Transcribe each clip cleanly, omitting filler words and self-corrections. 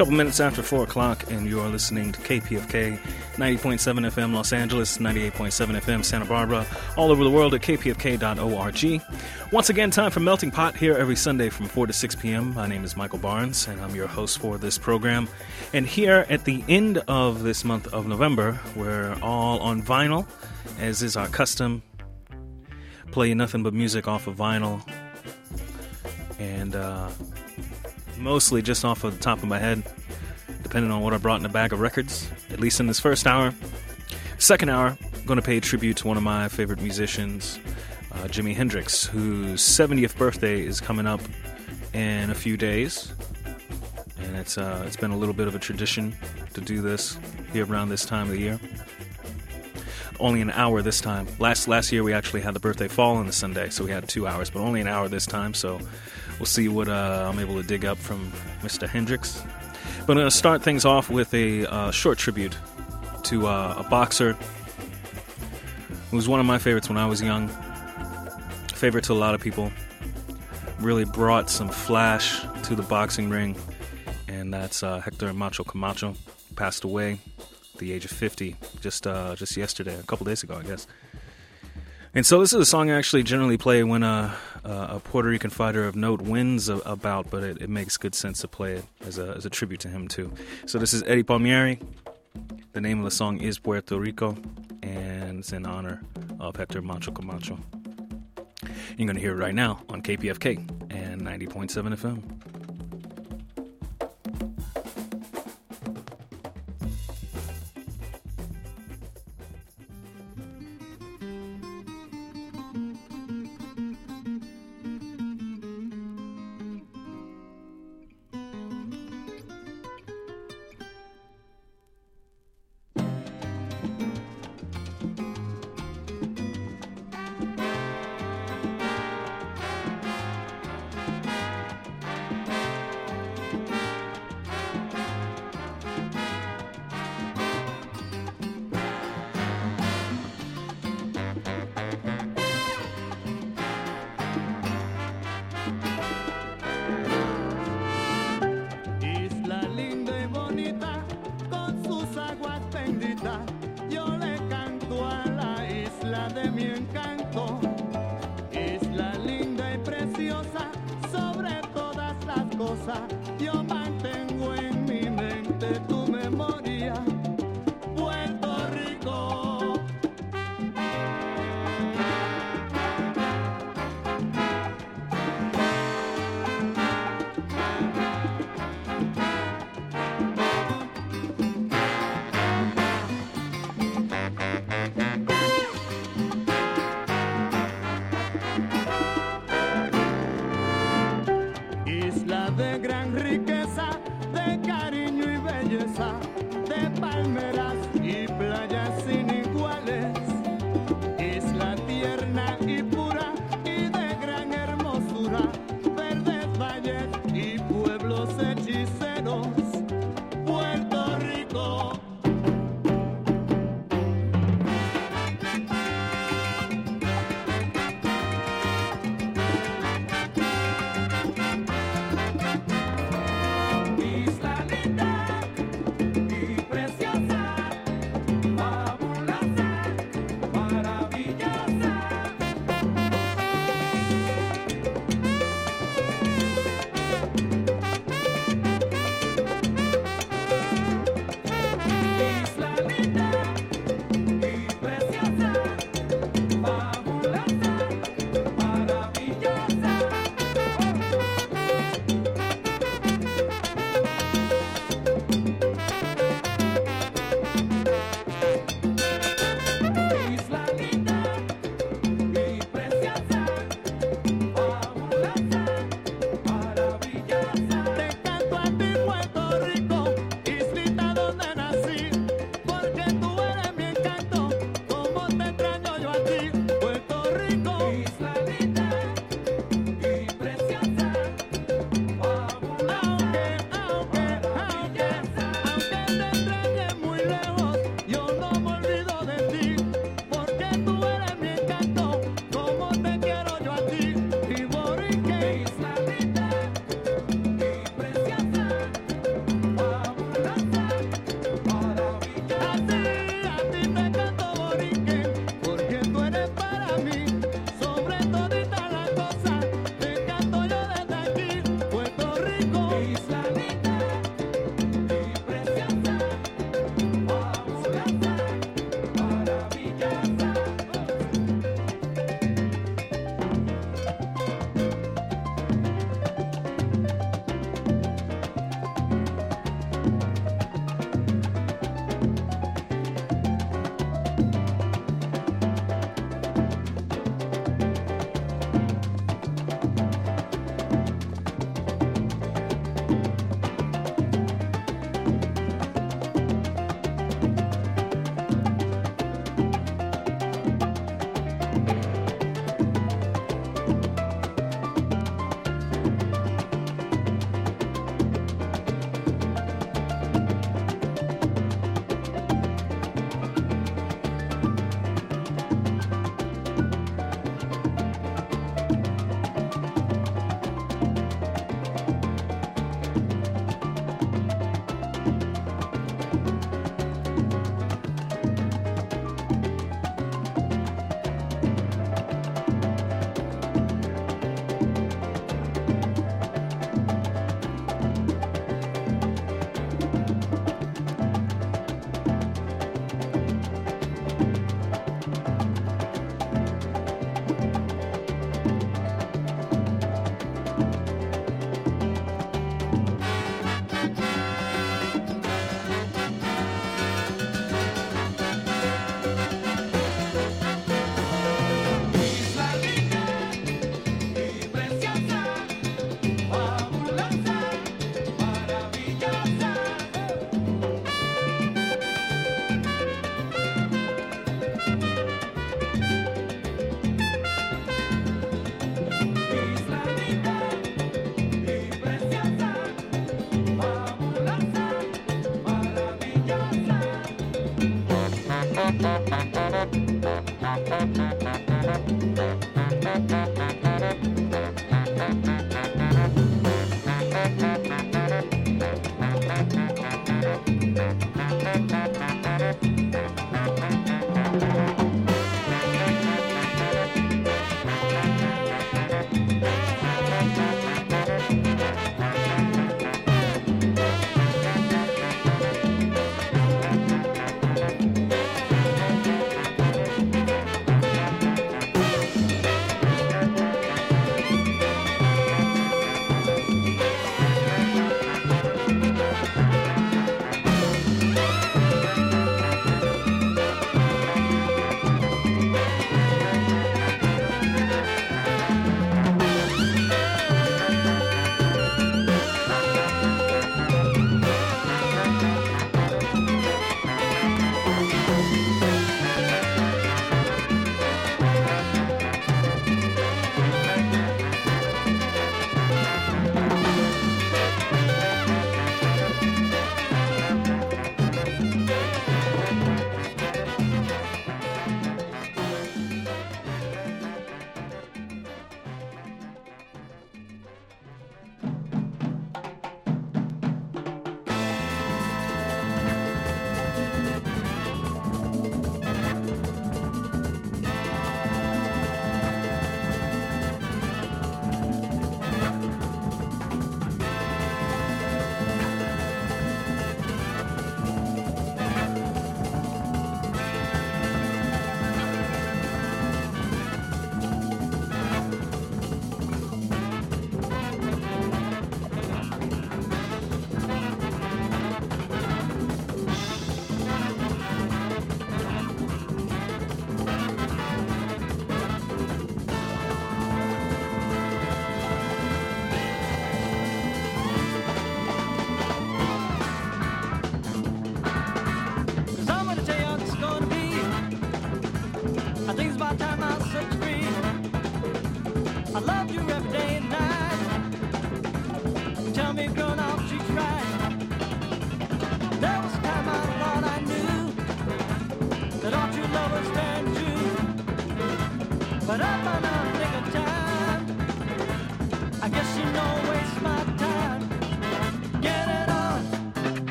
couple minutes after 4 o'clock, and you are listening to KPFK 90.7 FM Los Angeles, 98.7 FM Santa Barbara, all over the world at kpfk.org. Once again, time for Melting Pot here every Sunday from 4 to 6 p.m. My name is Michael Barnes, and I'm your host for this program. And here at the end of this month of November, we're all on vinyl, as is our custom. Play nothing but music off of vinyl. And mostly just off of the top of my head, depending on what I brought in a bag of records, at least in this first hour. Second hour, I'm going to pay tribute to one of my favorite musicians, Jimi Hendrix, whose 70th birthday is coming up in a few days. And it's been a little bit of a tradition to do this here around this time of the year. Only an hour this time. Last year we actually had the birthday fall on the Sunday, so we had 2 hours, but only an hour this time, so we'll see what I'm able to dig up from Mr. Hendrix. But I'm going to start things off with a short tribute to a boxer who was one of my favorites when I was young. Favorite to a lot of people. Really brought some flash to the boxing ring, and that's Hector Macho Camacho. Passed away at the age of 50, just yesterday, a couple days ago, I guess. And so this is a song I actually generally play when a Puerto Rican fighter of note wins a bout, but it makes good sense to play it as a tribute to him, too. So this is Eddie Palmieri. The name of the song is Puerto Rico, and it's in honor of Hector Macho Camacho. You're going to hear it right now on KPFK and 90.7 FM. Isla linda y preciosa.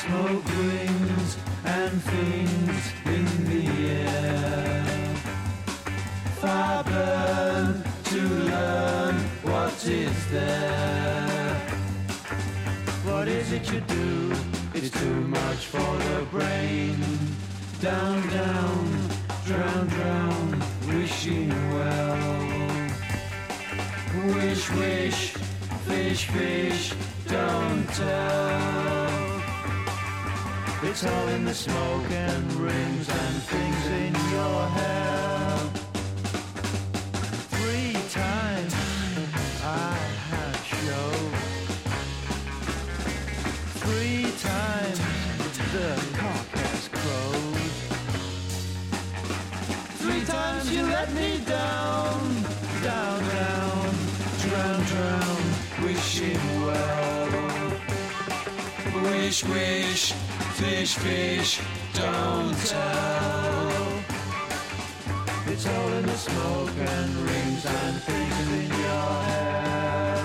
Smoke rings and things in the air. Fire burn to learn what is there. What is it you do? It's too much for the brain. Down, down, drown, drown, wishing well. Wish, wish, fish, fish, don't tell. It's all in the smoke and rings and things in your hair. 3 times I had show. 3 times the cock has crowed. 3 times you let me down, down, down, drown, drown, wishing well. Wish, wish, fish, fish, don't tell. It's all in the smoke and rings and things in your hair.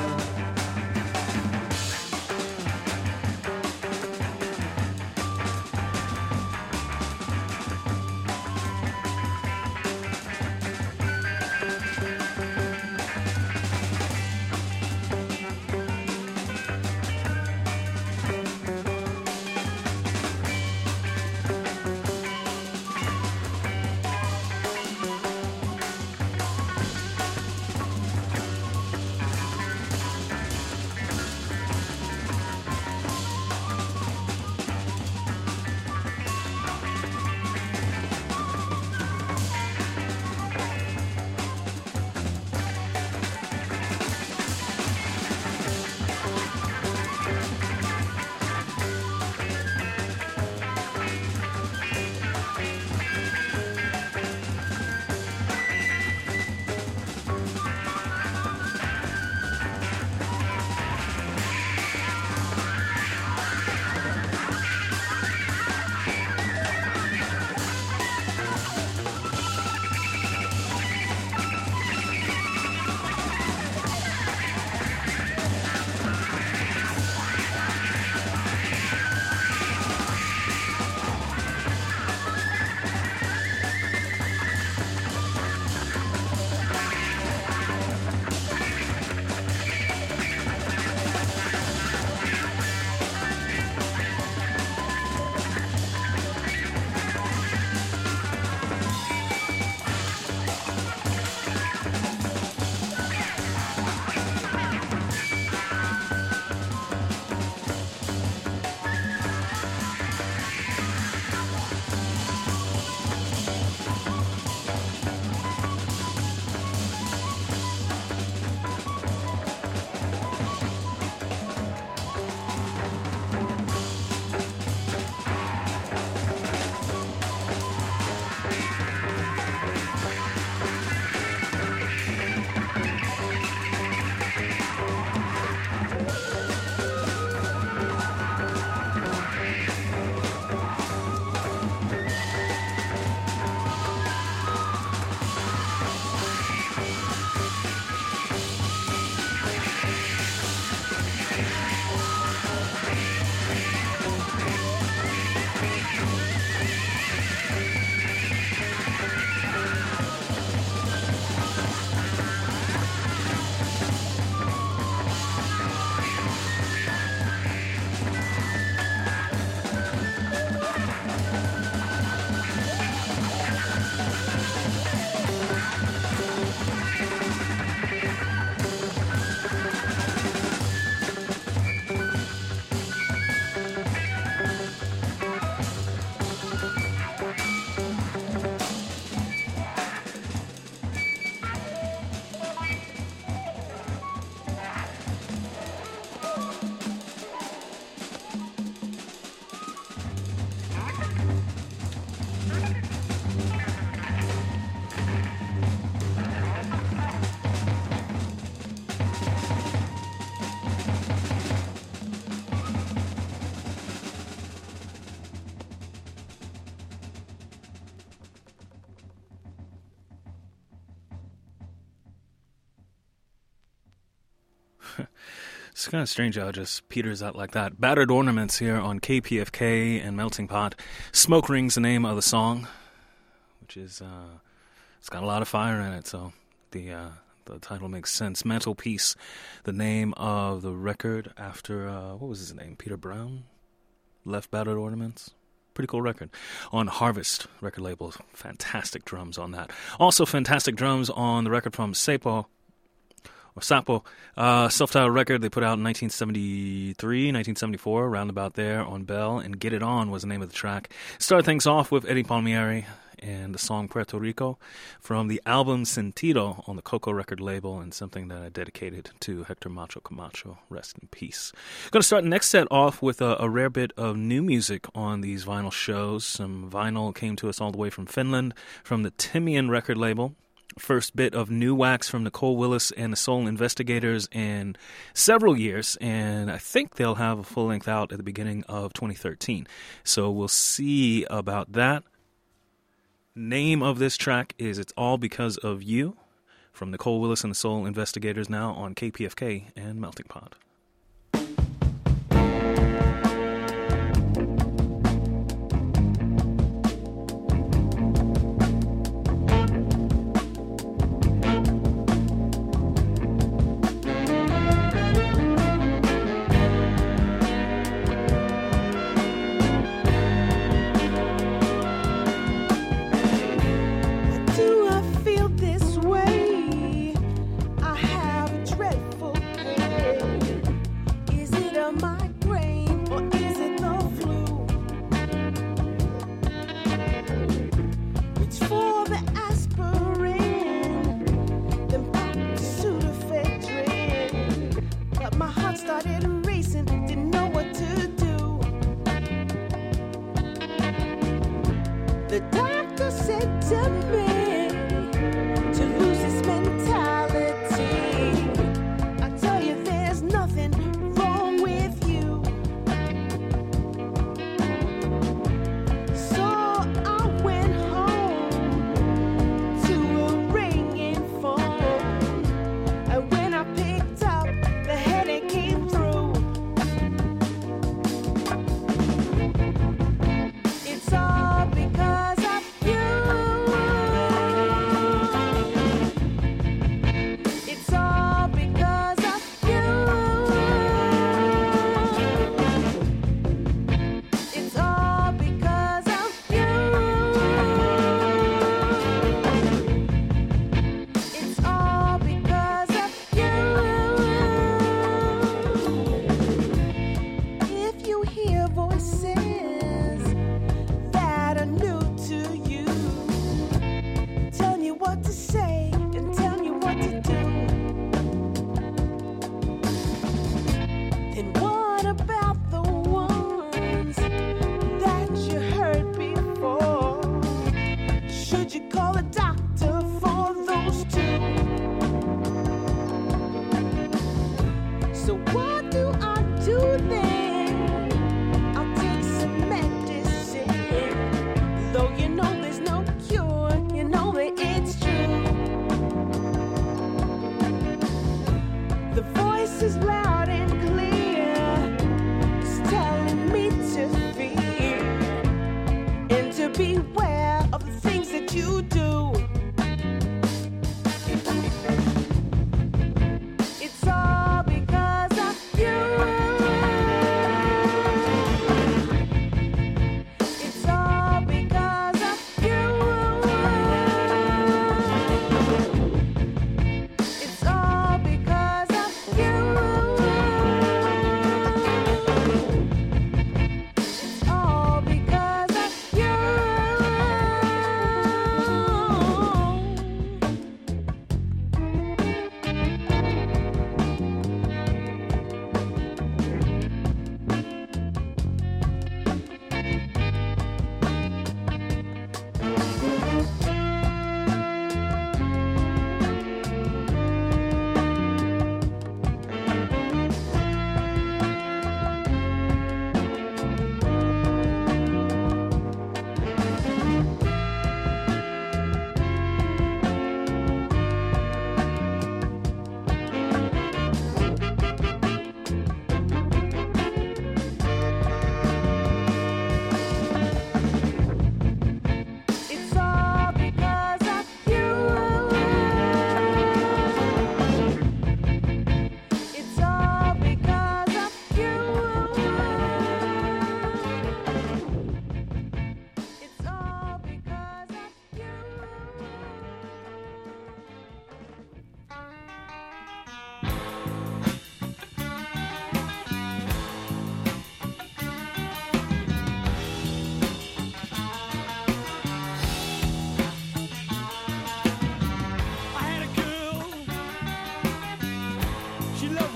It's kind of strange how it just peters out like that. Battered Ornaments here on KPFK and Melting Pot. Smoke Ring's the name of the song, which is, it's got a lot of fire in it, so the title makes sense. Mantelpiece, the name of the record after, what was his name? Peter Brown? Left Battered Ornaments. Pretty cool record. On Harvest record label. Fantastic drums on that. Also fantastic drums on the record from Sapo, self-titled record they put out in 1973, 1974, around about there on Bell, and Get It On was the name of the track. Started things off with Eddie Palmieri and the song Puerto Rico from the album Sentido on the Coco record label, and something that I dedicated to Hector Macho Camacho. Rest in peace. Going to start the next set off with a rare bit of new music on these vinyl shows. Some vinyl came to us all the way from Finland, from the Timian record label. First bit of new wax from Nicole Willis and the Soul Investigators in several years, and I think they'll have a full length out at the beginning of 2013. So we'll see about that. Name of this track is It's All Because of You, from Nicole Willis and the Soul Investigators, now on KPFK and Melting Pot.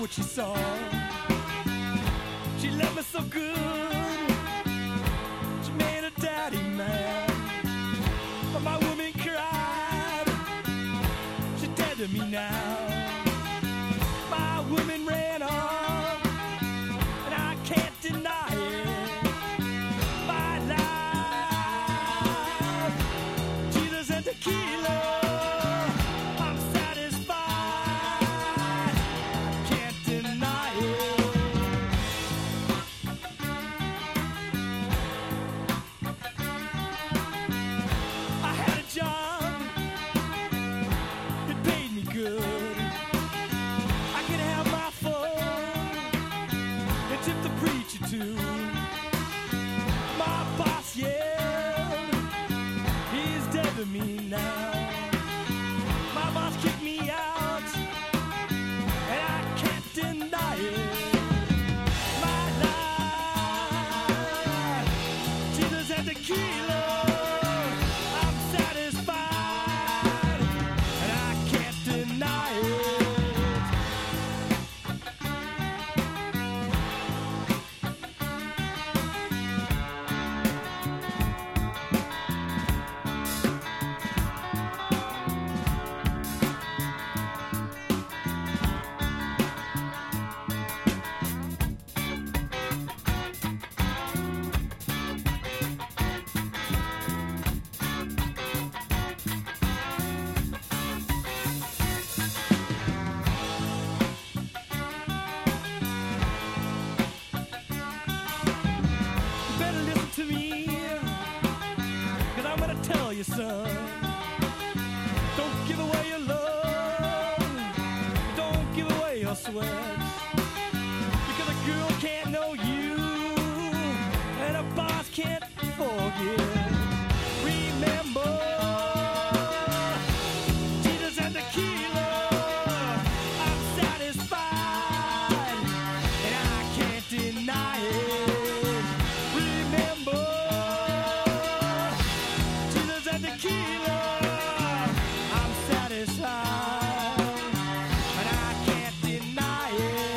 what she saw. She loved me so good, she made her daddy mad. But my woman cried, she's dead to me now. My woman ran off, and I can't deny it. My life, Jesus and tequila, I'm satisfied, can't deny it. I had a job, it paid me good. I could have my fun and tip the preacher too. My boss yelled, he's dead to me now. My boss kicked me out, and I can't deny it. My life, Jesus and tequila, I'm satisfied, and I can't deny it. You better listen to me, 'cause I'm gonna tell you, son. Don't give away your love, don't give away your sweat, because a girl can't know you, and a boss can't forget. Remember, Jesus and tequila, I'm satisfied, and I can't deny it. Remember, Jesus and tequila, I'm satisfied, and I can't deny it.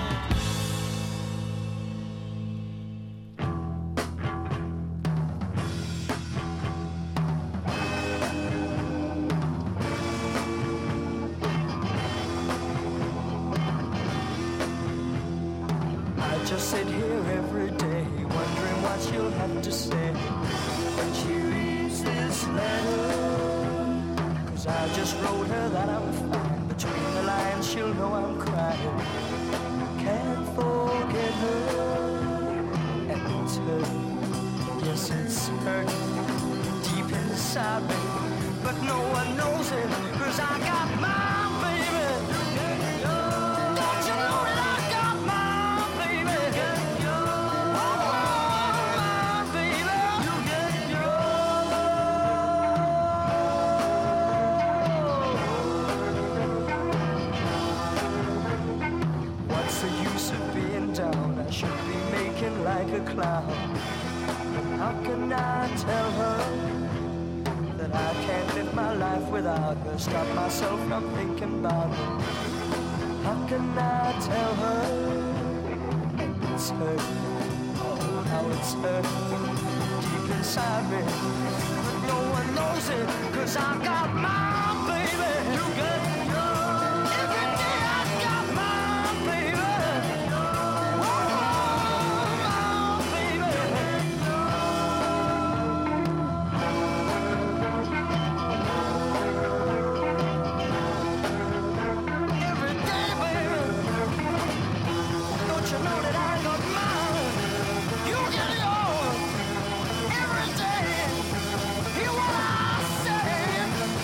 I just sit here every day, wondering what she'll have to say when she reads this letter. 'Cause I just wrote her that I'm fine. Between the lines, she'll know I'm crying. Can't forget her, and it's hurt. Yes, it's hurt deep inside me, but no one knows it, 'cause I got my baby. Don't you know that I got my baby? Oh, my baby. What's the use of being down? I should be making like a clown. How can I tell her that I can't live my life without her? Stop myself from thinking about her. How can I tell her? And it's hurt, oh how it's hurt deep inside me, but no one knows it, 'cause I got my baby. You get every day I got my baby. Oh, my baby. Every day, baby. Don't you know that I got mine? You get yours every day. Hear what I say?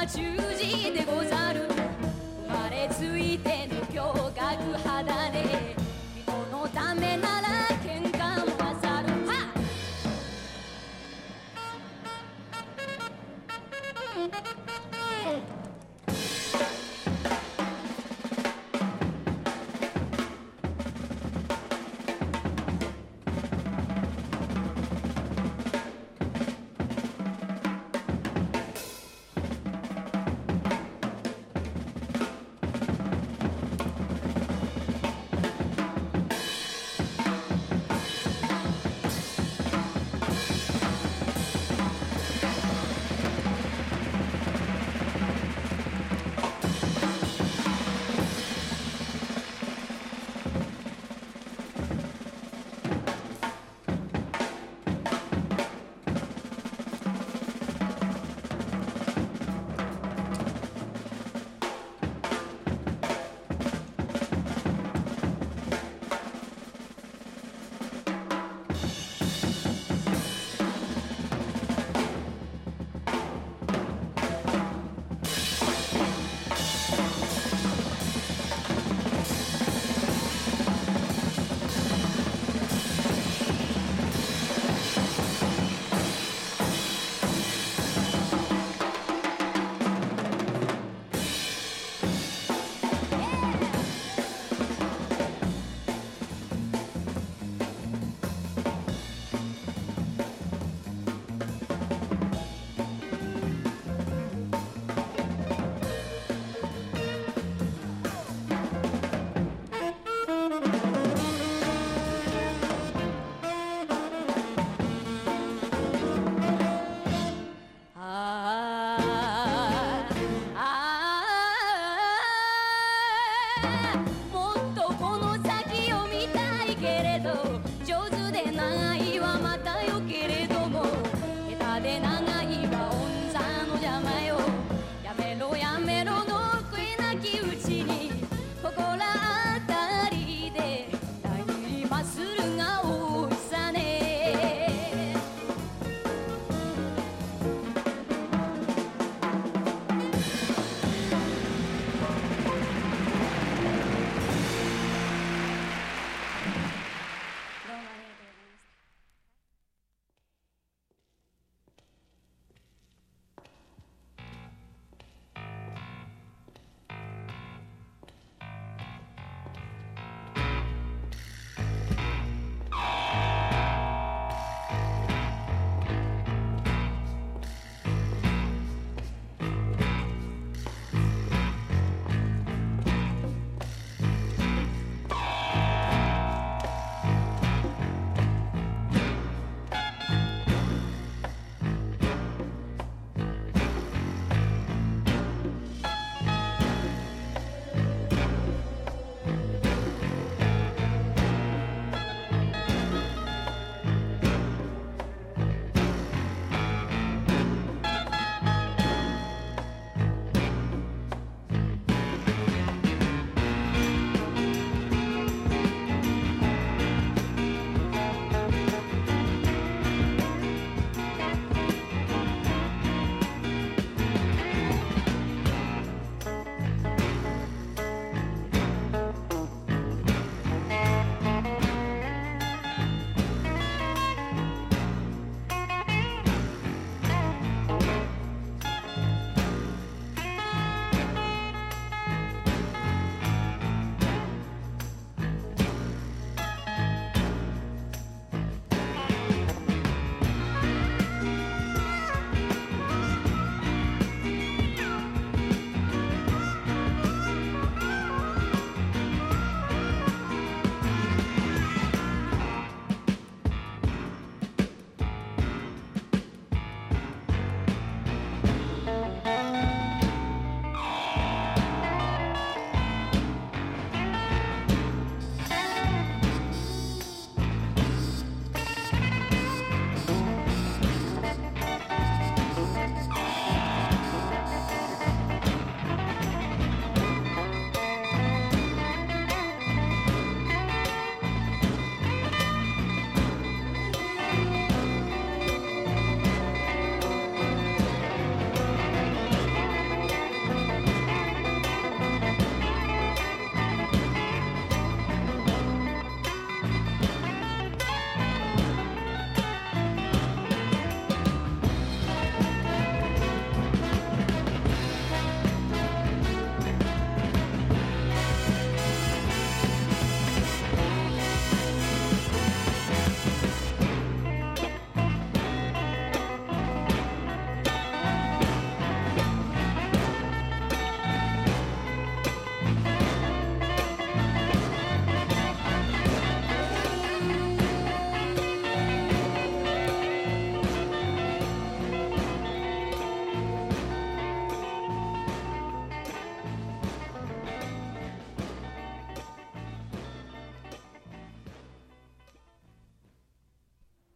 十字でござる。生まれついての胸郭肌で、人のためなら喧嘩もなさる。はっもっとこの先を見たいけれど、上手で長いはまたよけれども、下手で長いはオンザの邪魔よ。やめろやめろの悔いなきうちに、ここらあたりでタイムマッスルが多いさね。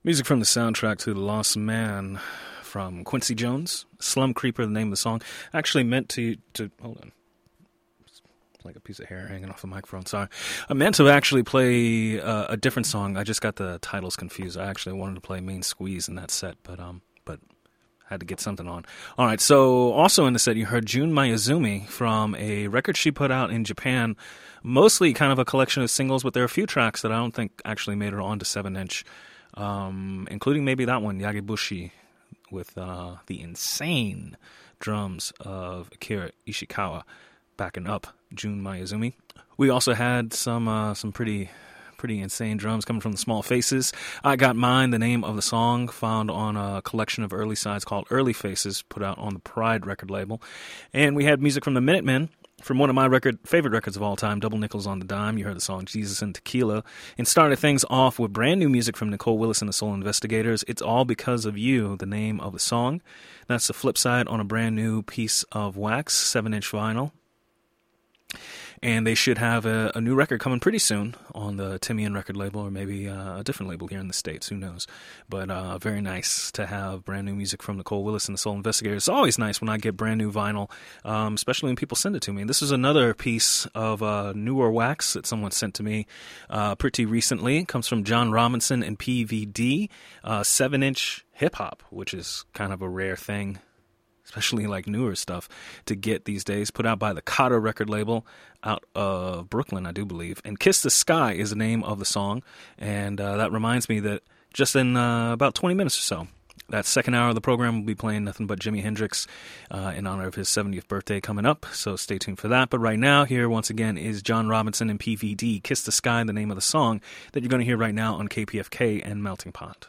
Music from the soundtrack to The Lost Man from Quincy Jones. Slum Creeper, the name of the song. Actually meant to hold on. It's like a piece of hair hanging off the microphone. Sorry. I meant to actually play a different song. I just got the titles confused. I actually wanted to play Main Squeeze in that set, but had to get something on. All right, so also in the set you heard Jun Mayuzumi from a record she put out in Japan, mostly kind of a collection of singles, but there are a few tracks that I don't think actually made it onto 7-inch, including maybe that one, Yagibushi, with the insane drums of Akira Ishikawa backing up Jun Mayuzumi. We also had some pretty insane drums coming from the Small Faces. I Got Mine, the name of the song, found on a collection of early sides called Early Faces, put out on the Pride record label. And we had music from the Minutemen, from one of my favorite records of all time, Double Nickels on the Dime. You heard the song Jesus and Tequila. And started things off with brand new music from Nicole Willis and the Soul Investigators. It's All Because of You, the name of the song. That's the flip side on a brand new piece of wax, 7-inch vinyl. And they should have a new record coming pretty soon on the Timian record label, or maybe a different label here in the States, who knows. But very nice to have brand new music from Nicole Willis and the Soul Investigators. It's always nice when I get brand new vinyl, especially when people send it to me. This is another piece of newer wax that someone sent to me pretty recently. It comes from John Robinson and PVD, 7-inch hip-hop, which is kind of a rare thing, especially like newer stuff, to get these days. Put out by the Kata record label out of Brooklyn, I do believe. And Kiss the Sky is the name of the song. And that reminds me that just in about 20 minutes or so, that second hour of the program will be playing nothing but Jimi Hendrix in honor of his 70th birthday coming up. So stay tuned for that. But right now, here once again is John Robinson and PVD, Kiss the Sky, the name of the song that you're going to hear right now on KPFK and Melting Pot.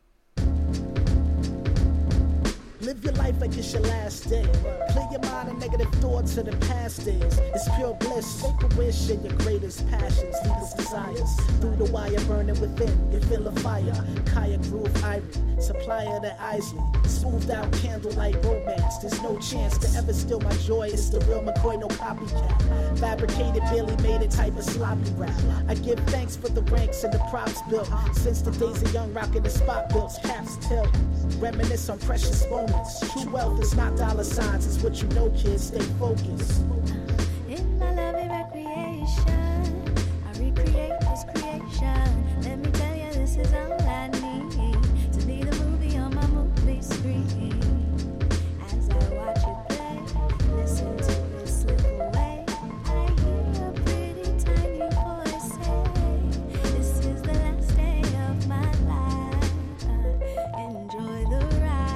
Live your life like it's your last day. Clear your mind of negative thoughts of the past days. It's pure bliss. Make a wish and your greatest passions, deepest desires. Through the wire burning within, you feel a fire. Kaya Groove Ivory, supplier to Isley. Smoothed out candlelight romance. There's no chance to ever steal my joy. It's the real McCoy, no copycat. Fabricated, barely made it type of sloppy rap. I give thanks for the ranks and the props built. Since the days of young rockin' the spot built. Caps tilt. Reminisce on precious moments. True wealth is not dollar signs, it's what you know, kids. Stay focused. In my lovely recreation, I recreate this creation. Let me tell you, this is all I need to be the movie on my movie screen. As I watch it play, listen to it slip away, I hear a pretty tiny voice say, this is the last day of my life. Enjoy the ride.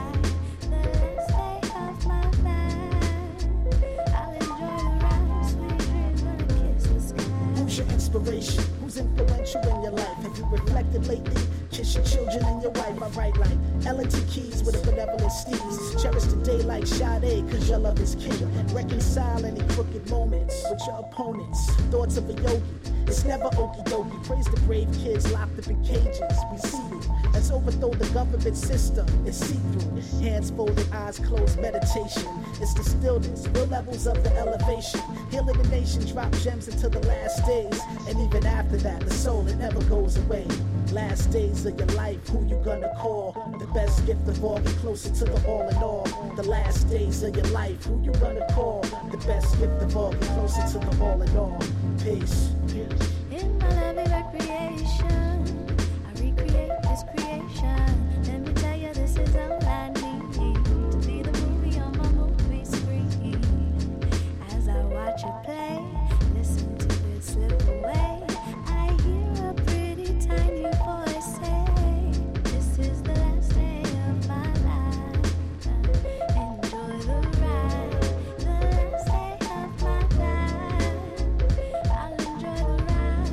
Inspiration, who's influential in your life? Have you reflected lately? Kiss your children and your wife. I write like L&T Keys with a benevolent steez. Cherish the day like Sade, cause your love is king. Reconcile any crooked moments with your opponents. Thoughts of a yogi, it's never okie dokie. Praise the brave kids locked up in cages. We see you. Let's overthrow the government system. It's see-through. Hands folded, eyes closed, meditation. It's the stillness, real levels of the elevation. Healing the nation, drop gems into the last days. And even after that, the soul, it never goes away. Last days of your life, who you gonna call? The best gift of all, get closer to the all in all. The last days of your life, who you gonna call? The best gift of all, get closer to the all in all. Peace. In my lovely recreation, I recreate this creation. Let me tell you, this is all I need to be the movie on my movie screen. As I watch it play, listen to it slip away, I hear a pretty tiny voice say, this is the last day of my life. Enjoy the ride, the last day of my life. I'll enjoy the ride.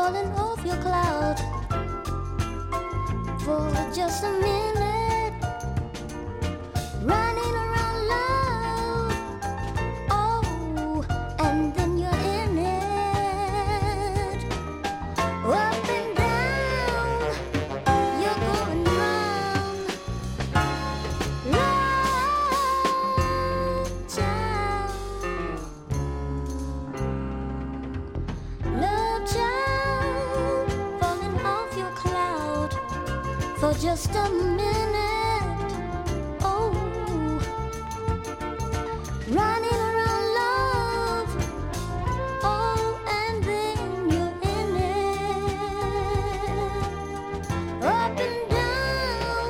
falling off your cloud for just a minute, running around love, oh, and then you're in it, up and down, you're going round, love child, falling off your cloud for just a minute, oh, running around love, oh, and then you're in it, up and down.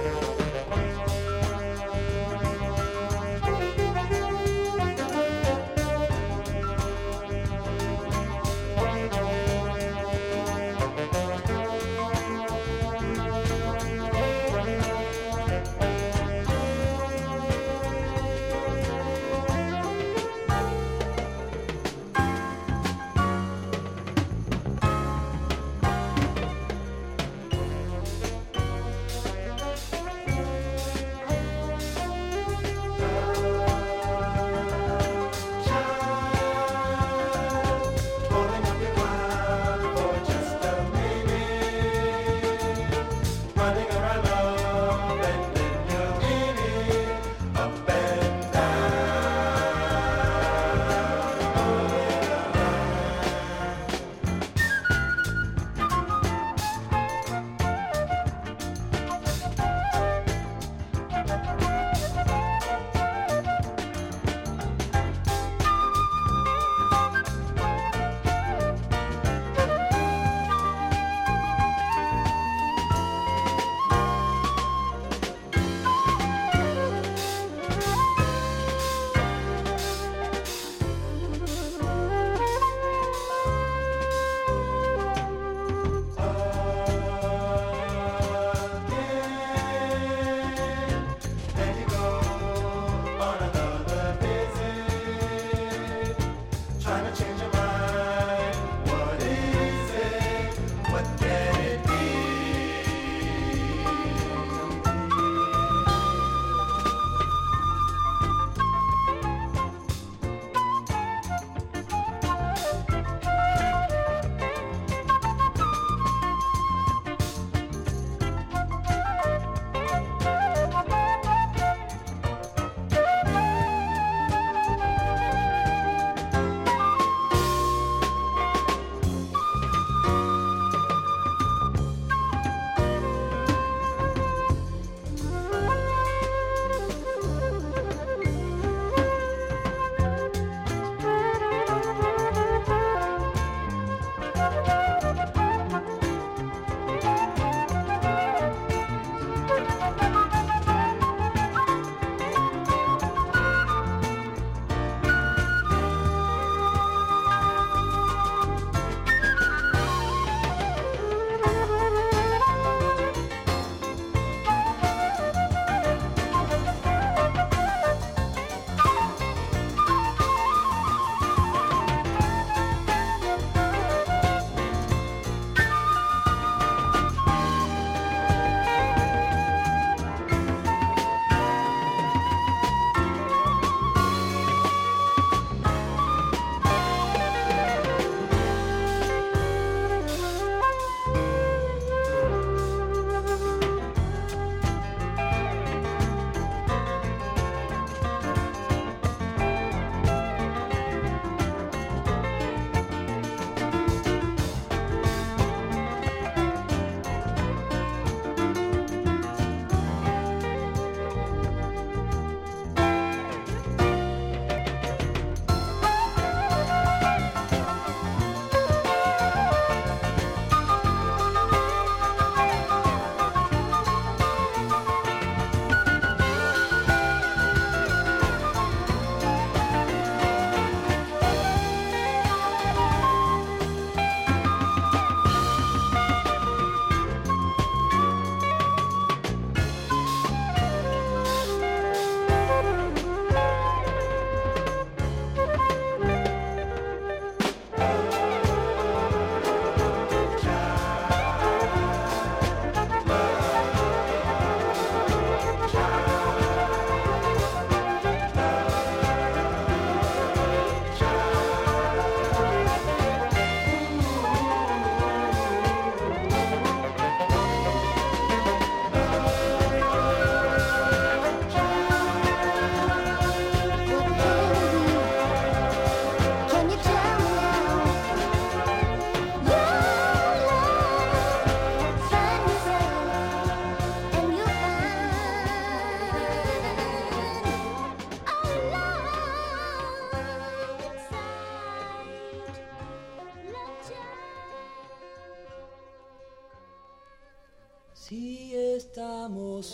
Si estamos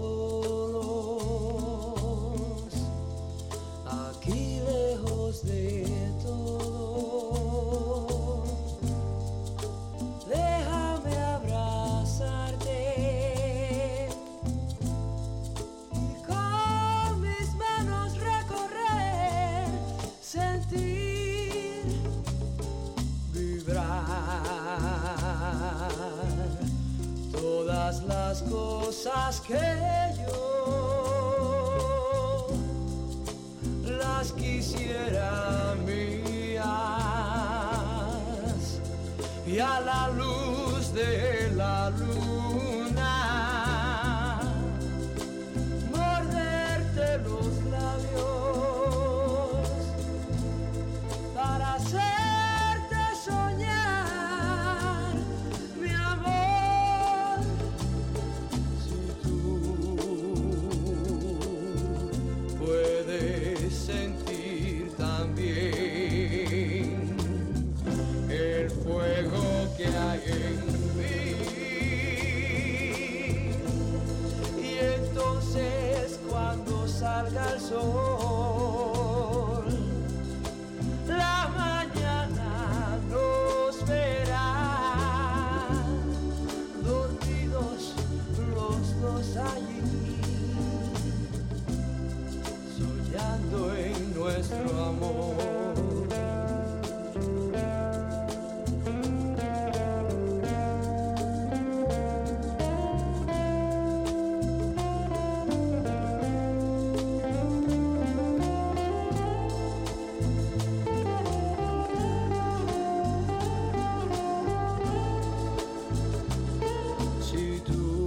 solos, aquí lejos de todo, déjame abrazarte y con mis manos recorrer, sentir, vibrar todas las cosas que yo las quisiera mías, y a la luz de la luna morderte los labios para hacerte soñar, mi amor. Si tú puedes sentir también el fuego que hay en mí, y entonces cuando salga el sol, la mañana nos verá dormidos los dos allí, soñando en nuestro amor. Si tú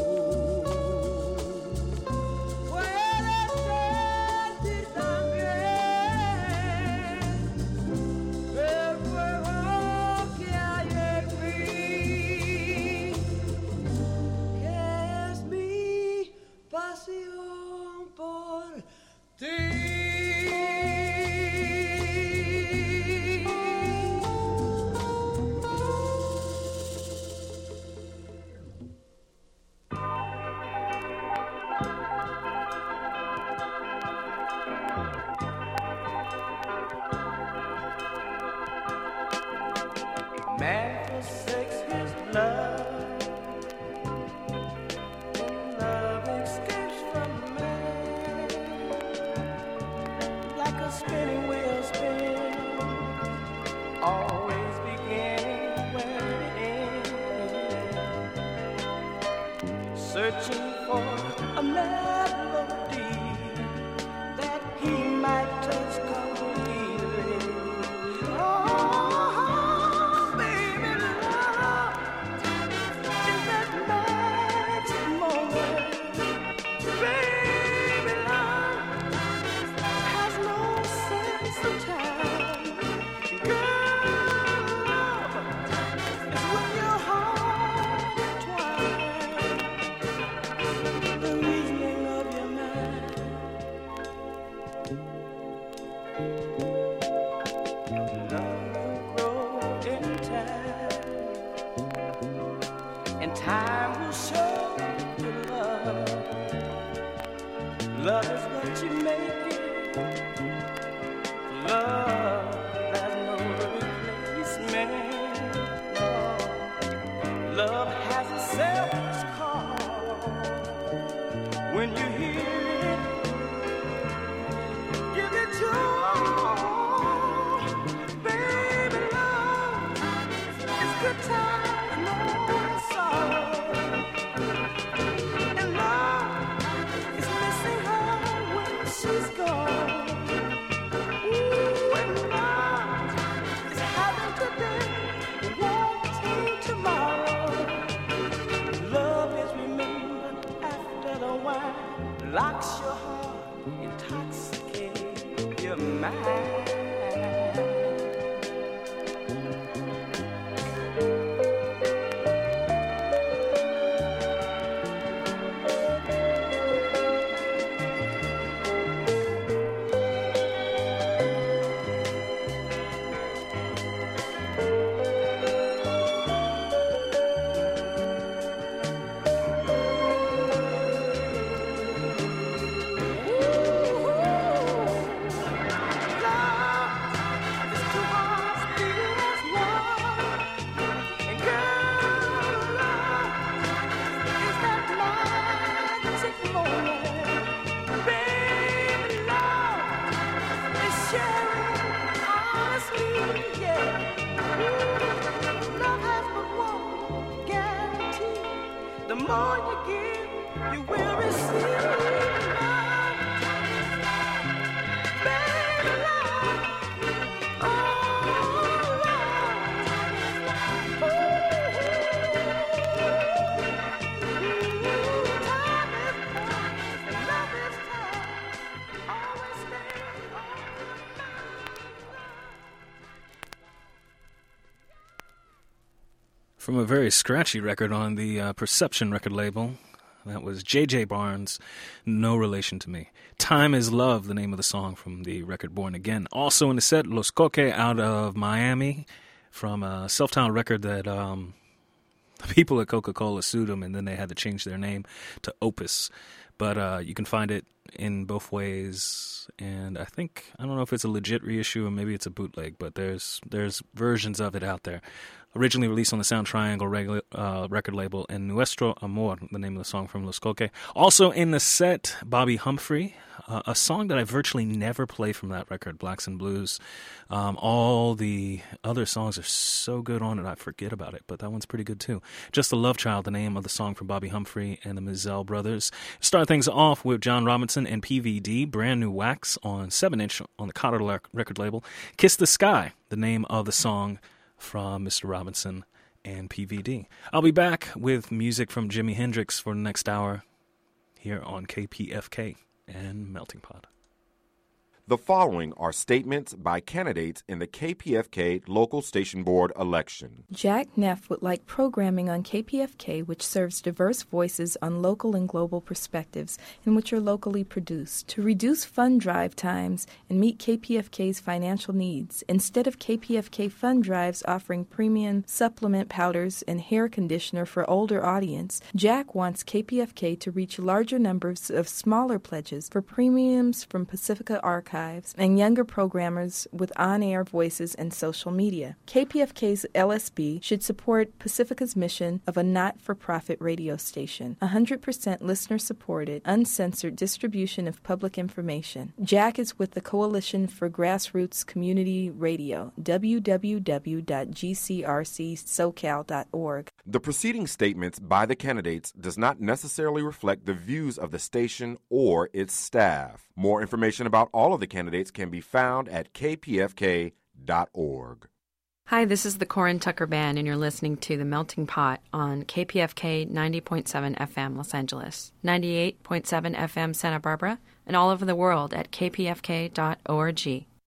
puedes sentir también el fuego que hay en mí, que es mi pasión por ti. Man forsakes his love, and love escapes from man, like a spinning wheel spins, always beginning where it ends, searching for a melody that he might touch completely. Oh, baby, love is that magic moment. Baby, love has no sense of time. Girl, love is when your heart entwines the reasoning of your mind. Love will grow in time, and time will show you love. Love is what you make it. Love has no replacement. No. Love has a selfish call. When you hear it, give it your all. Baby, love is good times, no sorrow. And love is missing her when she's gone. Ooh, and love is having today, wanting tomorrow. more you give, you will receive. Baby, love. Oh, From a very scratchy record on the Perception record label, that was J.J. Barnes, No Relation to Me. Time is Love, the name of the song from the record Born Again. Also in the set, Los Coque out of Miami, from a self-titled record that the people at Coca-Cola sued them, and then they had to change their name to Opus. But you can find it in both ways, and I don't know if it's a legit reissue or maybe it's a bootleg, but there's versions of it out there. Originally released on the Sound Triangle record label, and Nuestro Amor, the name of the song from Los Coque. Also in the set, Bobby Humphrey, a song that I virtually never play from that record, Blacks and Blues. All the other songs are so good on it, I forget about it, but that one's pretty good too. Just a Love Child, the name of the song from Bobby Humphrey and the Mizell Brothers. Start things off with John Robinson and PVD, Brand New Wax on 7-inch on the Cotter record label. Kiss the Sky, the name of the song from Mr. Robinson and PVD. I'll be back with music from Jimi Hendrix for the next hour here on KPFK and Melting Pot. The following are statements by candidates in the KPFK local station board election. Jack Neff would like programming on KPFK which serves diverse voices on local and global perspectives and which are locally produced. To reduce fund drive times and meet KPFK's financial needs, instead of KPFK fund drives offering premium supplement powders and hair conditioner for older audience, Jack wants KPFK to reach larger numbers of smaller pledges for premiums from Pacifica Archives and younger programmers with on-air voices and social media. KPFK's LSB should support Pacifica's mission of a not-for-profit radio station, 100% listener-supported, uncensored distribution of public information. Jack is with the Coalition for Grassroots Community Radio, www.gcrcsocal.org. The preceding statements by the candidates does not necessarily reflect the views of the station or its staff. More information about all of the candidates can be found at kpfk.org. Hi, this is the Corin Tucker Band, and you're listening to The Melting Pot on KPFK 90.7 FM Los Angeles, 98.7 FM Santa Barbara, and all over the world at kpfk.org.